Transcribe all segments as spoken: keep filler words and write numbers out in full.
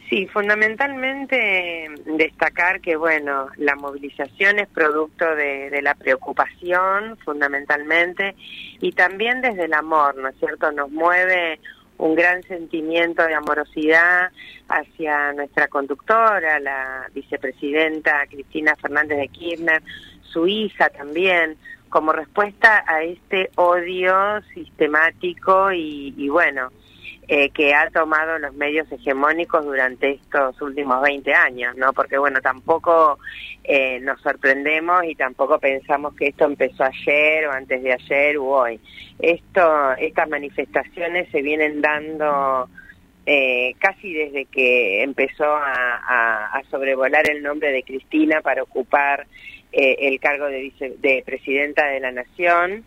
Sí, fundamentalmente destacar que, bueno, la movilización es producto de, de la preocupación, fundamentalmente, y también desde el amor, ¿no es cierto? Nos mueve un gran sentimiento de amorosidad hacia nuestra conductora, la vicepresidenta Cristina Fernández de Kirchner, su hija también, como respuesta a este odio sistemático y, y bueno, Eh, que ha tomado los medios hegemónicos durante estos últimos veinte años, ¿no? Porque, bueno, tampoco eh, nos sorprendemos y tampoco pensamos que esto empezó ayer o antes de ayer u hoy. Esto, estas manifestaciones se vienen dando eh, casi desde que empezó a, a, a sobrevolar el nombre de Cristina para ocupar eh, el cargo de, vice, de presidenta de la Nación.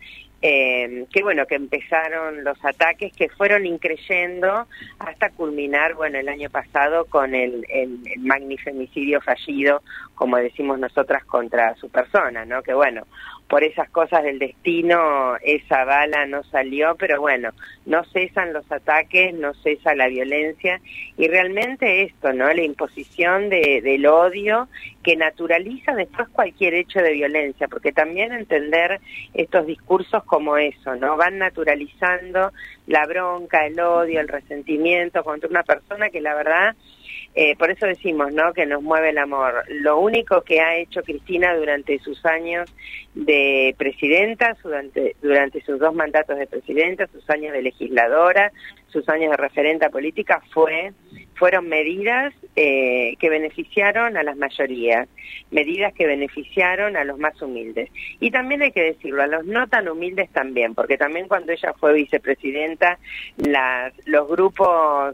Eh, que bueno, que empezaron los ataques que fueron increyendo hasta culminar, bueno, el año pasado con el, el, el magnifemicidio fallido, como decimos nosotras, contra su persona, ¿no? Que bueno, por esas cosas del destino esa bala no salió, pero bueno, no cesan los ataques, no cesa la violencia y realmente esto, ¿no? La imposición de, del odio que naturaliza después cualquier hecho de violencia, porque también entender estos discursos como eso, ¿no? Van naturalizando la bronca, el odio, el resentimiento contra una persona que la verdad, eh, por eso decimos, ¿no? Que nos mueve el amor. Lo único que ha hecho Cristina durante sus años de presidenta, durante, durante sus dos mandatos de presidenta, sus años de legisladora, sus años de referenta política, fue fueron medidas eh, que beneficiaron a las mayorías, medidas que beneficiaron a los más humildes. Y también hay que decirlo, a los no tan humildes también, porque también cuando ella fue vicepresidenta, las, los grupos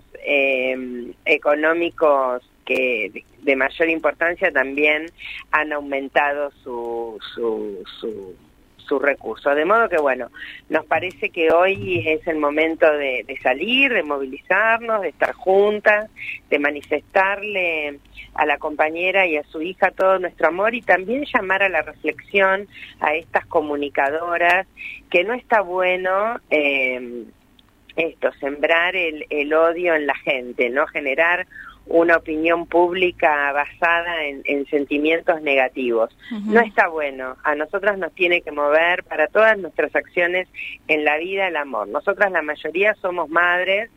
eh, económicos que de, de mayor importancia también han aumentado su su su sus recursos. De modo que, bueno, nos parece que hoy es el momento de, de salir, de movilizarnos, de estar juntas, de manifestarle a la compañera y a su hija todo nuestro amor y también llamar a la reflexión a estas comunicadoras, que no está bueno eh, esto, sembrar el, el odio en la gente, ¿no? Generar una opinión pública basada en, en sentimientos negativos. Uh-huh. No está bueno. A nosotras nos tiene que mover para todas nuestras acciones en la vida el amor. Nosotras la mayoría somos madres,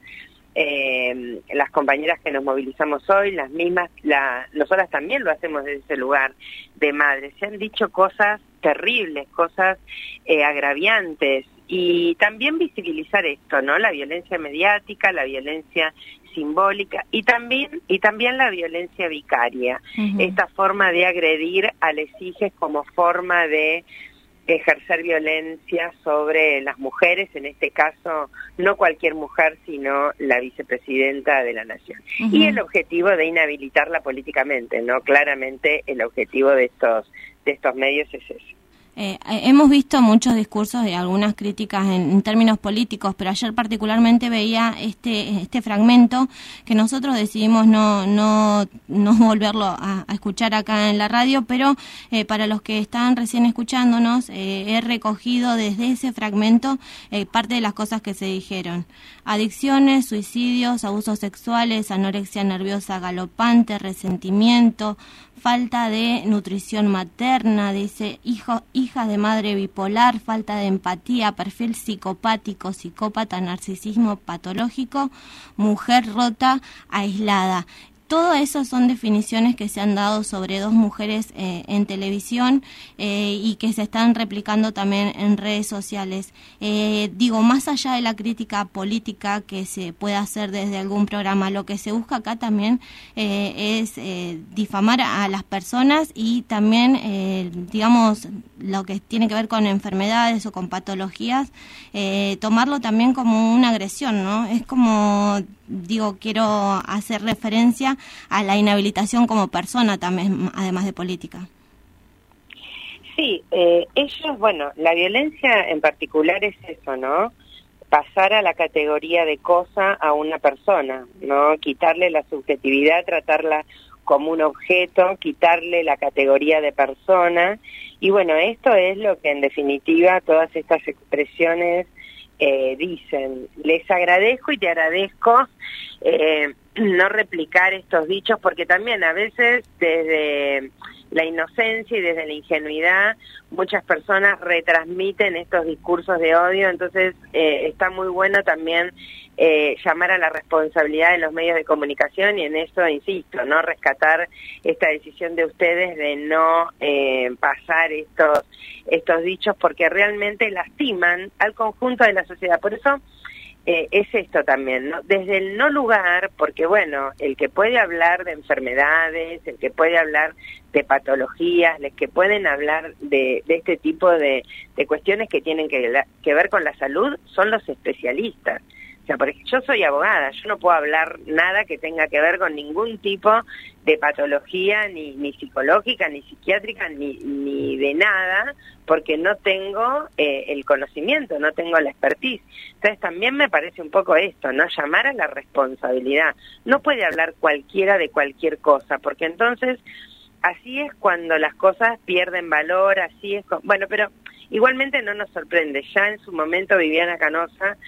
eh, las compañeras que nos movilizamos hoy, las mismas, la, nosotras también lo hacemos desde ese lugar de madres. Se han dicho cosas terribles, cosas eh, agraviantes, y también visibilizar esto, ¿no? La violencia mediática, la violencia simbólica y también y también la violencia vicaria, uh-huh. Esta forma de agredir a las hijas como forma de ejercer violencia sobre las mujeres, en este caso no cualquier mujer, sino la vicepresidenta de la Nación. Uh-huh. Y el objetivo de inhabilitarla políticamente, ¿no? Claramente el objetivo de estos de estos medios es ese. Eh, hemos visto muchos discursos y algunas críticas en, en términos políticos, pero ayer particularmente veía este este fragmento que nosotros decidimos no no no volverlo a, a escuchar acá en la radio, pero eh, para los que están recién escuchándonos, eh, he recogido desde ese fragmento eh, parte de las cosas que se dijeron. Adicciones, suicidios, abusos sexuales, anorexia nerviosa galopante, resentimiento, falta de nutrición materna, dice, hijo, hijas de madre bipolar, falta de empatía, perfil psicopático, psicópata, narcisismo patológico, mujer rota, aislada. Todo eso son definiciones que se han dado sobre dos mujeres eh, en televisión eh, y que se están replicando también en redes sociales. Eh, digo, más allá de la crítica política que se pueda hacer desde algún programa, lo que se busca acá también eh, es eh, difamar a las personas y también, eh, digamos, lo que tiene que ver con enfermedades o con patologías, eh, tomarlo también como una agresión, ¿no? Es como, digo, quiero hacer referencia a la inhabilitación como persona también, además de política. Sí, eh, ellos, bueno, la violencia en particular es eso, ¿no? Pasar a la categoría de cosa a una persona, ¿no? Quitarle la subjetividad, tratarla como un objeto, quitarle la categoría de persona. Y bueno, esto es lo que en definitiva todas estas expresiones eh, dicen. Les agradezco y te agradezco eh, no replicar estos dichos, porque también a veces desde la inocencia y desde la ingenuidad muchas personas retransmiten estos discursos de odio, entonces eh, está muy bueno también eh, llamar a la responsabilidad de los medios de comunicación, y en eso insisto, no rescatar esta decisión de ustedes de no eh, pasar estos, estos dichos, porque realmente lastiman al conjunto de la sociedad. Por eso Eh, es esto también, ¿no? Desde el no lugar, porque bueno, el que puede hablar de enfermedades, el que puede hablar de patologías, los que pueden hablar de, de este tipo de, de cuestiones que tienen que, que ver con la salud, son los especialistas. O sea, porque yo soy abogada, yo no puedo hablar nada que tenga que ver con ningún tipo de patología, ni, ni psicológica, ni psiquiátrica, ni, ni de nada, porque no tengo eh, el conocimiento, no tengo la expertise. Entonces también me parece un poco esto, ¿no? Llamar a la responsabilidad. No puede hablar cualquiera de cualquier cosa, porque entonces así es cuando las cosas pierden valor, así es... Con... Bueno, pero igualmente no nos sorprende. Ya en su momento Viviana Canosa,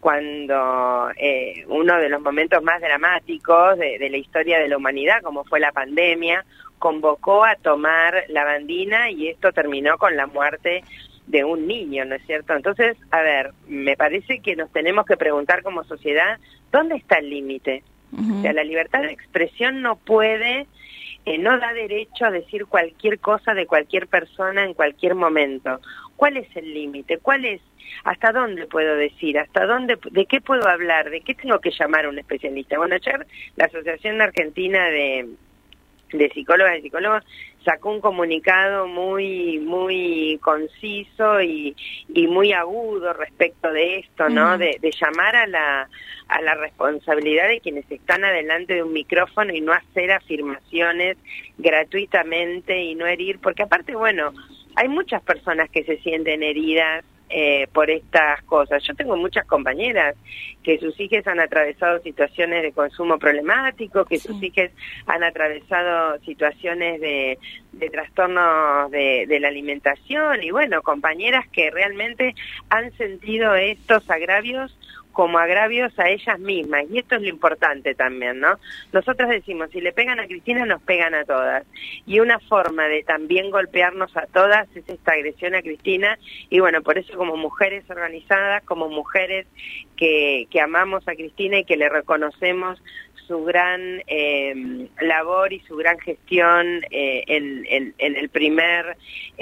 cuando eh, uno de los momentos más dramáticos de, de la historia de la humanidad, como fue la pandemia, convocó a tomar la bandina, y esto terminó con la muerte de un niño, ¿no es cierto? Entonces, a ver, me parece que nos tenemos que preguntar como sociedad, ¿dónde está el límite? Uh-huh. O sea, la libertad de expresión no puede, eh, no da derecho a decir cualquier cosa de cualquier persona en cualquier momento. ¿Cuál es el límite? ¿Cuál es? ¿Hasta dónde puedo decir? ¿Hasta dónde? ¿De qué puedo hablar? ¿De qué tengo que llamar a un especialista? Bueno, ayer la Asociación Argentina de, de Psicólogas y Psicólogos sacó un comunicado muy muy conciso y, y muy agudo respecto de esto, ¿no? Mm. De, de llamar a la a la responsabilidad de quienes están adelante de un micrófono y no hacer afirmaciones gratuitamente y no herir, porque aparte, bueno, hay muchas personas que se sienten heridas eh, por estas cosas. Yo tengo muchas compañeras que sus hijas han atravesado situaciones de consumo problemático, que sí. sus hijas han atravesado situaciones de, de trastornos de, de la alimentación, y bueno, compañeras que realmente han sentido estos agravios como agravios a ellas mismas, y esto es lo importante también, ¿no? Nosotros decimos, si le pegan a Cristina, nos pegan a todas, y una forma de también golpearnos a todas es esta agresión a Cristina, y bueno, por eso como mujeres organizadas, como mujeres que, que amamos a Cristina y que le reconocemos su gran eh, labor y su gran gestión eh, en, en, en el primer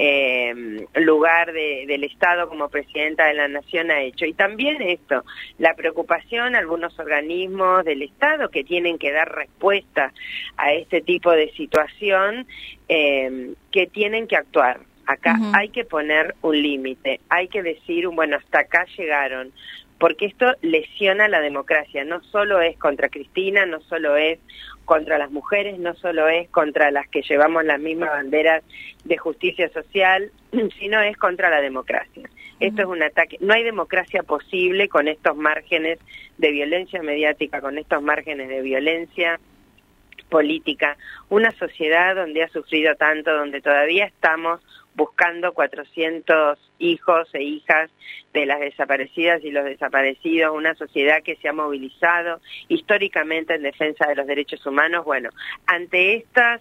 eh, lugar de, del Estado como presidenta de la Nación ha hecho. Y también esto, la preocupación a algunos organismos del Estado que tienen que dar respuesta a este tipo de situación, eh, que tienen que actuar. Acá uh-huh. hay que poner un límite, hay que decir, bueno, hasta acá llegaron, porque esto lesiona la democracia, no solo es contra Cristina, no solo es contra las mujeres, no solo es contra las que llevamos las mismas banderas de justicia social, sino es contra la democracia. Esto es un ataque, no hay democracia posible con estos márgenes de violencia mediática, con estos márgenes de violencia política, una sociedad donde ha sufrido tanto, donde todavía estamos buscando cuatrocientos hijos e hijas de las desaparecidas y los desaparecidos, una sociedad que se ha movilizado históricamente en defensa de los derechos humanos. Bueno, ante estas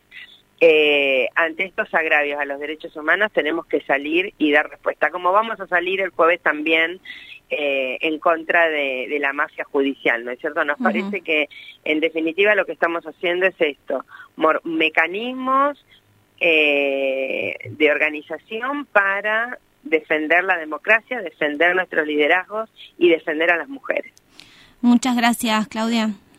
eh, ante estos agravios a los derechos humanos tenemos que salir y dar respuesta, como vamos a salir el jueves también eh, en contra de, de la mafia judicial, ¿no es cierto? Nos uh-huh. parece que en definitiva lo que estamos haciendo es esto, mor- mecanismos Eh, de organización para defender la democracia, defender nuestros liderazgos y defender a las mujeres. Muchas gracias, Claudia.